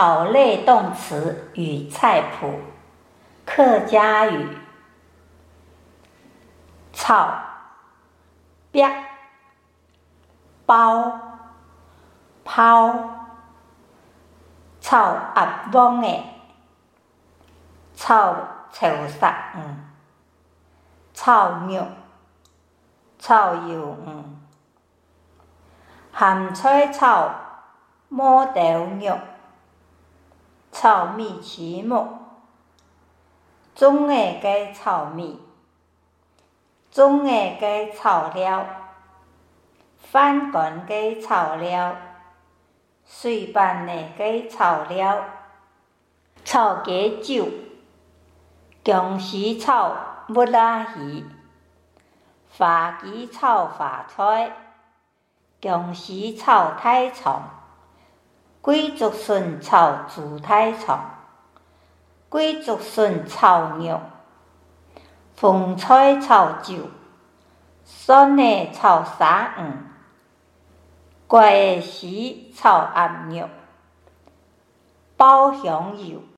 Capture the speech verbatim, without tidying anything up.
草类动词与菜谱，客家语。草，鳖，包，抛，草压旺的，草潮湿黄，草肉，草油黄，咸菜草摸豆肉，炒米糍粑，种的鸡炒米，种的鸡炒料，翻干鸡炒料，水拌的鸡炒料，炒鸡酒，姜丝炒木仔鱼，花枝炒花菜，姜丝炒太葱，桂竹笋炒猪太葱，桂竹笋炒肉，凤菜炒酒，蒜的炒沙黄，槐的丝炒鸭肉，爆香油。